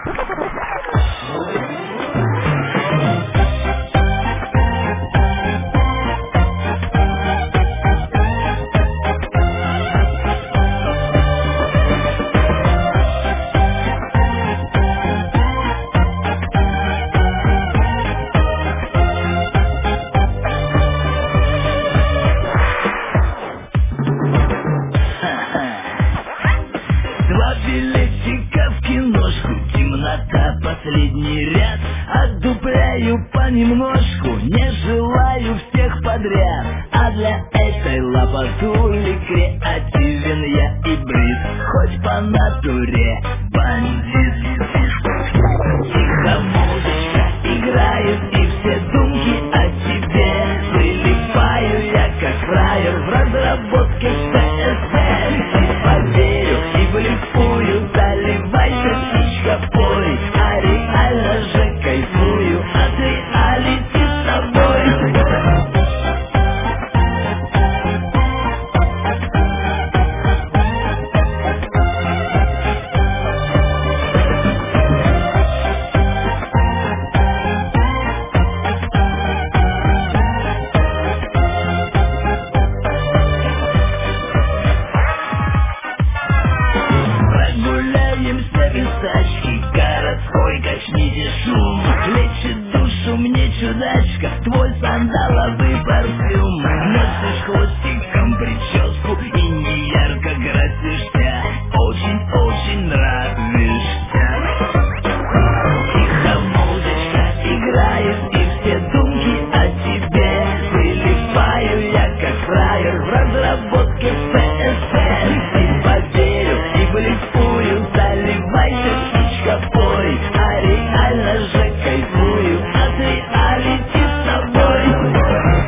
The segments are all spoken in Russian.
Два билетика в киношку, темнота, последний ряд. Отдупляю понемножку, не желаю всех подряд. А для этой лопатули креативен я и брит, хоть по натуре бандит. Тихо музычка играет, и все думки о тебе. Прилипаю я, как фраер, в разработке ФСБ. И поверю, и блефую, заливайся, птичка, пой. А реально же кайфую от реалити с тобой. Прогуляемся без тачки, городской качните шум. Лечит душу мне чудачка, твой сандаловый парфюм. Носишь хвостиком прическу и не ярко красишься, очень-очень нравишься. Тихо музычка играет, и все думки о тебе. Прилипаю я, как фраер, в разработке ФСБ. И поверю, и блефую, заливайся, птичка, пой. А реально же кайфую от реалити с тобой.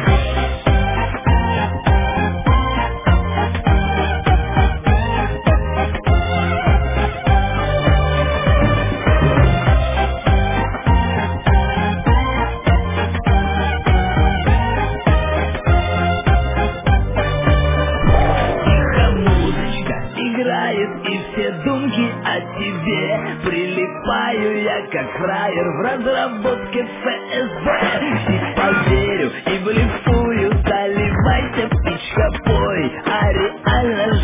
Тихо музычка играет, и все думки о тебе. Прилипаю я, как фраер, в разработке ФСБ. И поверю, и блефую, заливайся, птичка, пой. А реально